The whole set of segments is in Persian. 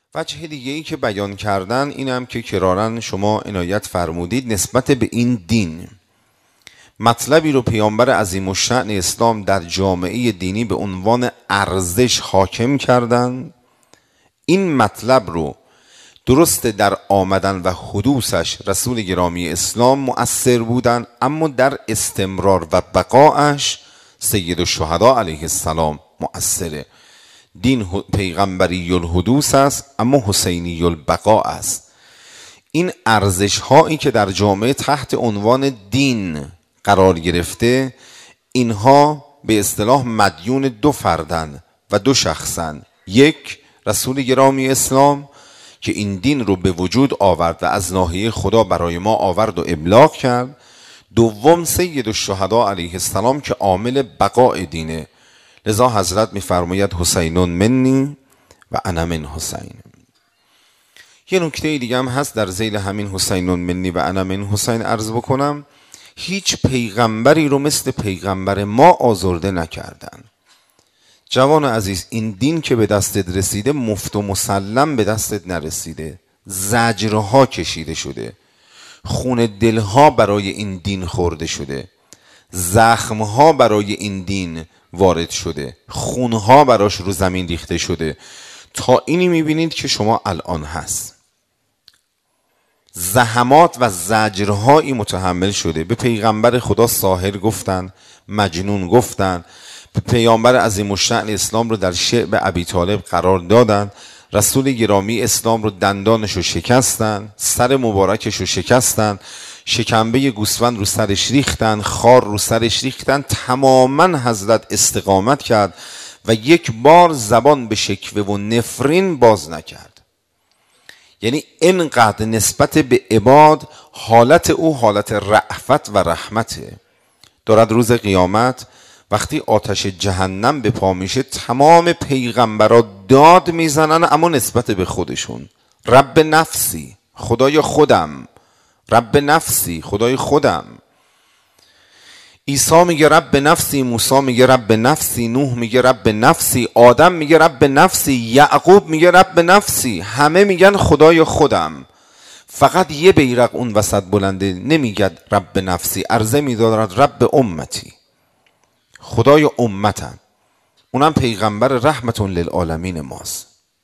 وجه دیگه ای که بیان کردن اینم که کرارن شما عنایت فرمودید نسبت به این دین، مطلبی رو پیامبر عظیم الشأن اسلام در جامعه دینی به عنوان ارزش حاکم کردن. این مطلب رو درست در آمدن و حدوثش رسول گرامی اسلام مؤثر بودن، اما در استمرار و بقایش سید الشهدا علیه السلام مؤثره. دین پیغمبری الحدوث است اما حسینی البقا است. این ارزش هایی که در جامعه تحت عنوان دین قرار گرفته، اینها به اصطلاح مدیون دو فردن و دو شخصن. یک، رسول گرامی اسلام که این دین رو به وجود آورد و از ناحیه خدا برای ما آورد و ابلاغ کرد. دوم، سید الشهدا علیه السلام که عامل بقاء دینه. لذا حضرت میفرماید حسین منی و انا من حسین. یه نکته دیگه هم هست در ذیل همین حسین منی و انا من حسین عرض بکنم. هیچ پیغمبری رو مثل پیغمبر ما آزرده نکردن. جوان عزیز، این دین که به دستت رسیده مفت و مسلم به دستت نرسیده. زجرها کشیده شده، خون دلها برای این دین خورده شده، زخمها برای این دین وارد شده، خونها براش رو زمین ریخته شده، تا اینی میبینید که شما الان هست. زحمات و زجرهایی متحمل شده. به پیغمبر خدا ساحر گفتن، مجنون گفتن، به پیامبر عظیم الشأن اسلام رو در شعب ابی طالب قرار دادن. رسول گرامی اسلام رو دندانش رو شکستن، سر مبارکش رو شکستن، شکمبه گوسفند رو سرش ریختن، خار رو سرش ریختن. تماما حضرت استقامت کرد و یک بار زبان به شکوه و نفرین باز نکرد. یعنی اینقدر نسبت به عباد حالت او حالت رأفت و رحمته. دارد روز قیامت وقتی آتش جهنم به پا میشه تمام پیغمبرا داد میزنن، اما نسبت به خودشون. رب نفسی، خدای خودم. رب نفسی، خدای خودم. عیسی میگه رب نفسی، موسی میگه رب نفسی، نوح میگه رب نفسی، آدم میگه رب نفسی، یعقوب میگه رب نفسی. همه میگن خدای خودم. فقط یه بیرق اون وسط بلنده نمیگه رب نفسی، عرضه میدارد رب امتی، خدای امتم. اونم پیغمبر رحمت للعالمین ماست.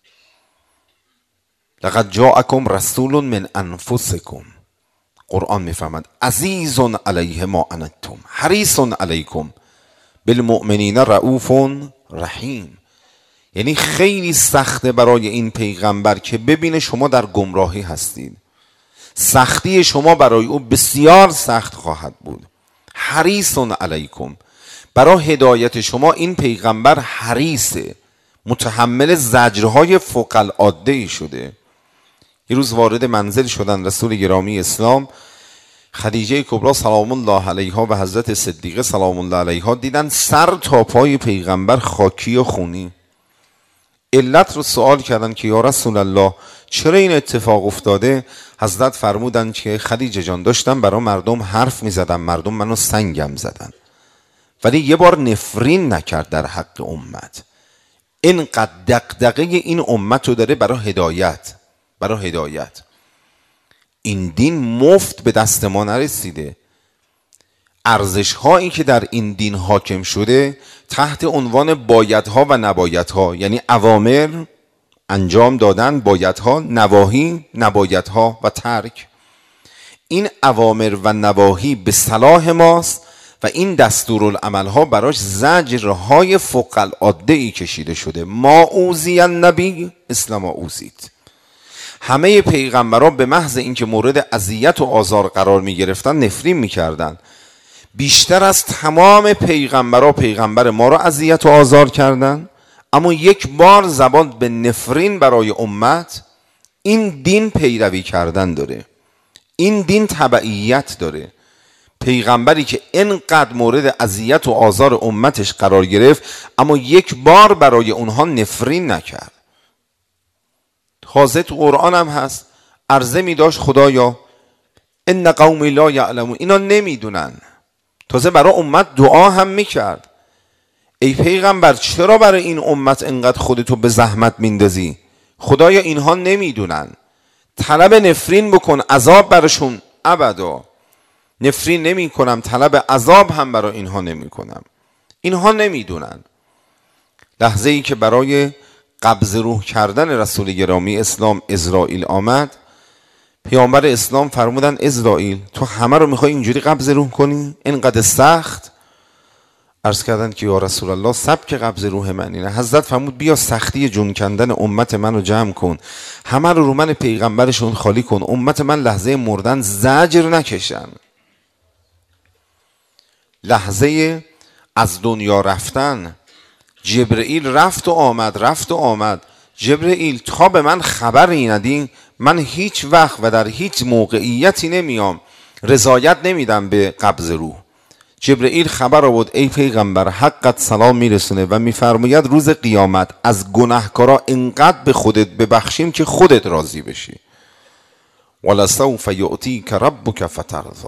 لقد جاءکم رسول من انفسکم. قرآن میفهمد عزیز علیه ما عنتم حریص علیکم بالمؤمنین رؤوف رحیم. یعنی خیلی سخته برای این پیغمبر که ببینه شما در گمراهی هستید. سختی شما برای او بسیار سخت خواهد بود. حریص علیکم، برای هدایت شما این پیغمبر حریصه، متحمل زجرهای فوق العاده شده. یه روز وارد منزل شدن رسول گرامی اسلام، خدیجه کبرا سلام الله علیها و حضرت صدیقه سلام الله علیها دیدن سر تا پای پیغمبر خاکی و خونی. علت رو سوال کردن که یا رسول الله چرا این اتفاق افتاده؟ حضرت فرمودن که خدیجه جان داشتم برای مردم حرف می زدم، مردم منو سنگم زدن، ولی یه بار نفرین نکرد در حق امت. اینقدر دغدغه این امت رو داره برای هدایت. برای هدایت این دین مفت به دست ما نرسیده. ارزش هایی که در این دین حاکم شده تحت عنوان بایدها و نبایدها، یعنی اوامر انجام دادن بایدها، نواهی نبایدها و ترک. این اوامر و نواهی به صلاح ماست و این دستورالعمل ها براش زجرهای فوق العاده ای کشیده شده. ما اوذی النبی مثل ما اوذیت. همه پیغمبران به محض اینکه مورد اذیت و آزار قرار می گرفتن نفرین می کردن. بیشتر از تمام پیغمبران پیغمبر ما را اذیت و آزار کردن، اما یک بار زبان به نفرین برای امت. این دین پیروی کردن داره، این دین تبعیت داره. پیغمبری که اینقدر مورد اذیت و آزار امتش قرار گرفت اما یک بار برای اونها نفرین نکرد. تازه تو قرآن هم هست عرضه می داشت خدایا ان قومی لا یعلمون، اینا نمیدونن. تازه برای امت دعا هم میکرد ای پیغمبر چرا برای این امت انقدر خودتو به زحمت میندازی؟ خدایا اینها نمیدونن، طلب نفرین بکن عذاب برشون ابدا. نفرین نمی کنم، طلب عذاب هم برای اینها نمی کنم. اینها نمیدونن. لحظه ای که برای قبض روح کردن رسول گرامی اسلام عزرائیل آمد، پیامبر اسلام فرمودن عزرائیل تو همه رو میخوای اینجوری قبض روح کنی؟ اینقدر سخت؟ عرض کردن که یا رسول الله سبک قبض روح من اینه. حضرت فرمود بیا سختی جون کندن امت من رو جمع کن، همه رو من پیغمبرشون خالی کن، امت من لحظه مردن زجر نکشن. لحظه از دنیا رفتن جبرئیل رفت و آمد. جبرئیل تا به من خبری ندی من هیچ وقت و در هیچ موقعیتی نمیام رضایت نمیدم به قبض روح. جبرئیل خبر آورد ای پیغمبر حقت سلام میرسونه و میفرماید روز قیامت از گناهکارا انقدر به خودت ببخشیم که خودت راضی بشی. ولسوف یعطیک ربک فترضی.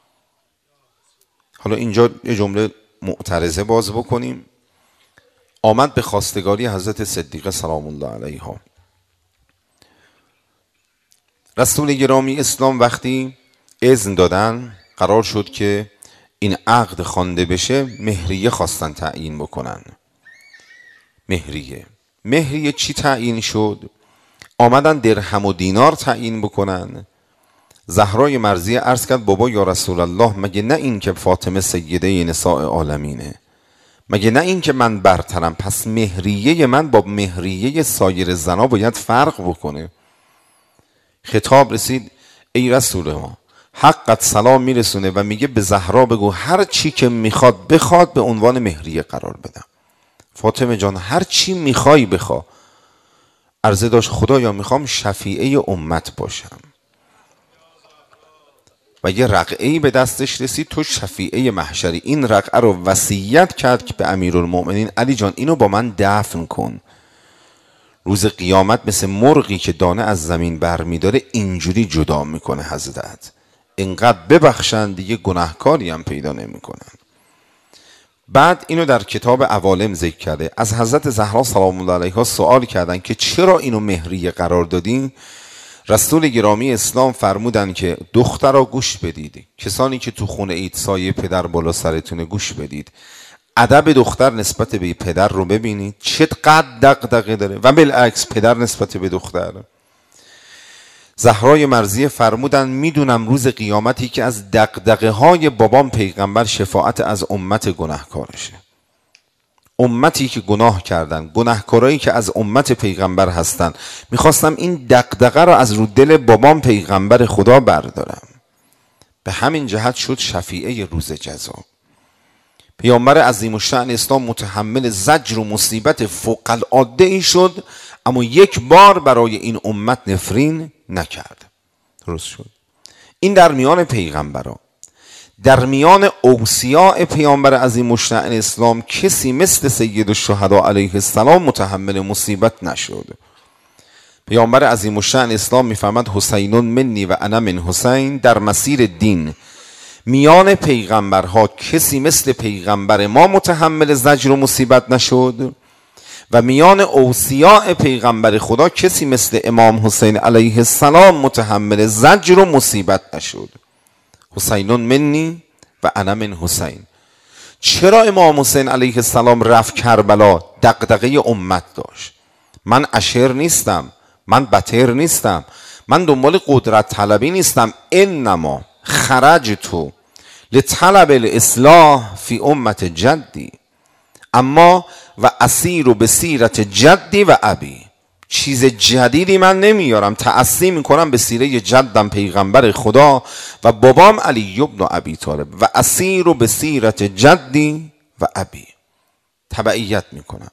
حالا اینجا یه جمله معترضه باز بکنیم. آمد به خواستگاری حضرت صدیقه سلام الله علیها. رسول گرامی اسلام وقتی اذن دادن قرار شد که این عقد خوانده بشه، مهریه خواستن تعیین بکنن. مهریه چی تعیین شد؟ آمدن درهم و دینار تعیین بکنن. زهرای مرضیه عرض کرد بابا یا رسول الله مگه نه این که فاطمه سیده نساء عالمینه، مگه نه این که من برترم، پس مهریه من با مهریه سایر زنا باید فرق بکنه. خطاب رسید ای رسول ما حقت سلام میرسونه و میگه به زهرا بگو هر چی که میخواد بخواد به عنوان مهریه قرار بدم. فاطمه جان هر چی میخوای بخوا. عرضه داشت خدایا میخوام شفیعه امت باشم. و یه رقعه‌ای به دستش رسید تو شفیعه محشری. این رقعه رو وصیت کرد که به امیرالمؤمنین علی جان اینو با من دفن کن. روز قیامت مثل مرغی که دانه از زمین برمیداره اینجوری جدا میکنه حضرت. اینقدر ببخشن دیگه گناهکاری هم پیدا نمیکنن. بعد اینو در کتاب عوالم ذکر کرده. از حضرت زهرا سلام الله علیها سوال کردن که چرا اینو مهریه قرار دادین؟ رسول گرامی اسلام فرمودن که دخترها گوش بدید، کسانی که تو خونه اید سایه پدر بالا سرتونه گوش بدید. ادب دختر نسبت به پدر رو ببینید چقدر دغدغه داره و بالعکس پدر نسبت به دختر. زهرای مرضیه فرمودن میدونم روز قیامتی که از دغدغه های بابام پیغمبر شفاعت از امت گناهکارشه. امتی که گناه کردن، گناهکارایی که از امت پیغمبر هستن، میخواستم این دغدغه رو از رو دل بابام پیغمبر خدا بردارم. به همین جهت شد شفیعه روز جزا. پیامبر عظیم الشأن اسلام متحمل زجر و مصیبت فوق العاده ای شد، اما یک بار برای این امت نفرین نکرد. درست شد. این در میان پیغمبران. در میان اوصیاء پیامبر عظیم الشأن اسلام کسی مثل سید الشهدا علیه السلام متحمل مصیبت نشد. پیامبر عظیم الشأن اسلام میفرماد حسین منی و انا من حسین. در مسیر دین میان پیغمبرها کسی مثل پیغمبر ما متحمل زجر و مصیبت نشد و میان اوصیاء پیغمبر خدا کسی مثل امام حسین علیه السلام متحمل زجر و مصیبت نشد. حسین منی و انا من حسین. چرا امام حسین علیه السلام رفت کربلا؟ دغدغه امت داشت. من اشر نیستم، من بتر نیستم، من دنبال قدرت طلبی نیستم. انما خرجت لطلب الاصلاح فی امت جدی اما و اسیر به سیرت جدی و ابی. چیز جدیدی من نمیارم، تأسی میکنم به سیره جدم پیغمبر خدا و بابام علی ابن ابی طالب و اسیر به سیرت جدی و ابی. تبعیت میکنم.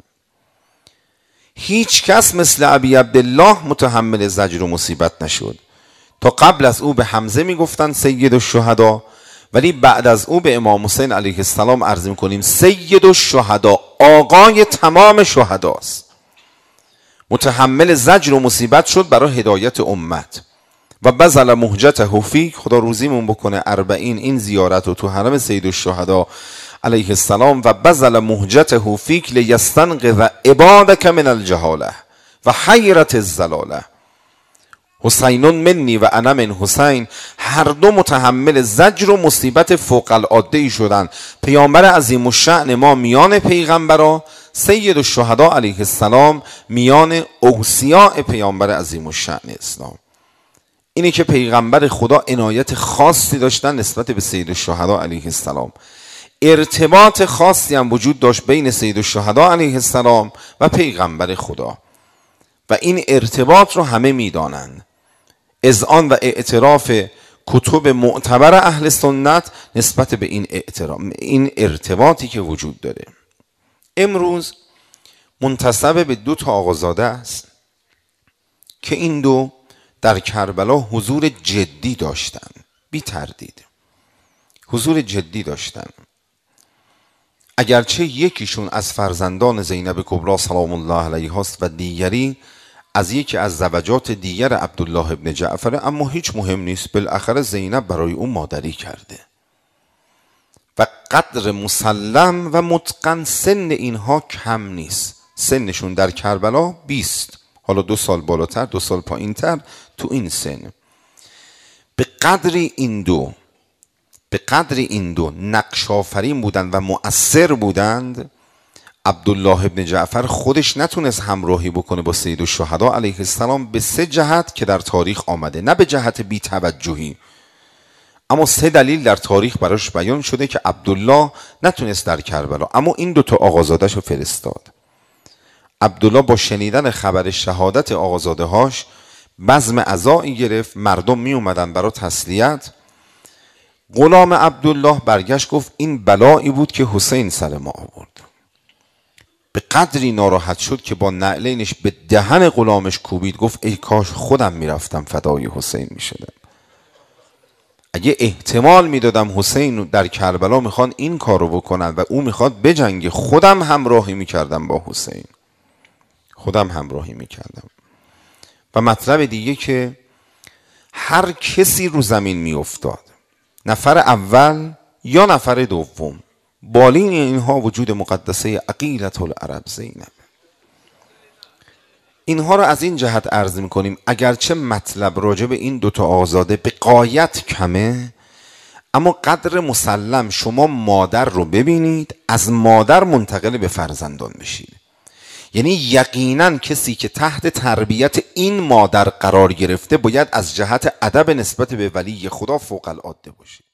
هیچ کس مثل ابی عبدالله متحمل زجر و مصیبت نشد. تا قبل از او به حمزه میگفتن سید الشهدا، ولی بعد از او به امام حسین علیه السلام عرض میکنیم سید الشهدا، آقای تمام شهداست. متحمل زجر و مصیبت شد برای هدایت امت. و بذل مهجته فیک. خدا روزیمون بکنه 40 این زیارت رو تو حرم سید الشهدا علیه السلام. و بذل مهجته فیک لیستنقذ عبادک من الجهاله. و حیرت الزلاله. حسین منی و انا من حسین، هر دو متحمل زجر و مصیبت فوق العاده ای شدند. پیامبر عظیم الشأن ما میان پیغمبرا، سید الشهدا علیه السلام میان اوصیاء پیامبر عظیم الشأن اسلام. اینی که پیغمبر خدا عنایت خاصی داشتن نسبت به سید الشهدا علیه السلام، ارتباط خاصی هم وجود داشت بین سید الشهدا علیه السلام و پیغمبر خدا و این ارتباط رو همه میدانند. اذعان و اعتراف کتب معتبر اهل سنت نسبت به این ارتباطی که وجود داره. امروز منتسب به 2 تا آقازاده است که این دو در کربلا حضور جدی داشتن، بی تردید حضور جدی داشتن. اگرچه یکیشون از فرزندان زینب کبری سلام الله علیها است و دیگری از یکی از زوجات دیگر عبدالله ابن جعفر، اما هیچ مهم نیست، بالاخره زینب برای اون مادری کرده و قدر مسلم و متقن سن اینها کم نیست. سنشون در کربلا 20، حالا 2 سال بالاتر 2 سال پایین تر تو این سن. به قدری این دو نقش آفرین بودند و مؤثر بودند، عبدالله ابن جعفر خودش نتونست همراهی بکنه با سید الشهدا علیه السلام به 3 جهت که در تاریخ آمده، نه به جهت بی توجهی، اما 3 دلیل در تاریخ براش بیان شده که عبدالله نتونست در کربلا. اما این 2 تا آقازاده‌اش رو فرستاد. عبدالله با شنیدن خبر شهادت آقازاده هاش بزم عزایی گرفت، مردم می اومدن برای تسلیت. غلام عبدالله برگشت گفت این بلایی بود که حسین سر ما آورد. به قدری ناراحت شد که با نعلینش به دهن غلامش کوبید، گفت ای کاش خودم میرفتم فدای حسین میشدم. اگه احتمال میدادم حسین در کربلا میخوان این کارو بکنن و او میخواد بجنگه، خودم همراهی میکردم با حسین، خودم همراهی میکردم. و مطلب دیگه که هر کسی رو زمین میافتاد، نفر اول یا نفر دوم، بالین اینها وجود مقدسه عقیلة العرب زینب. اینها رو از این جهت عرض میکنیم اگرچه مطلب راجع به این 2 تا آزاده به غایت کمه، اما قدر مسلم شما مادر رو ببینید، از مادر منتقل به فرزندان بشید. یعنی یقینا کسی که تحت تربیت این مادر قرار گرفته باید از جهت ادب نسبت به ولی خدا فوق العاده باشه.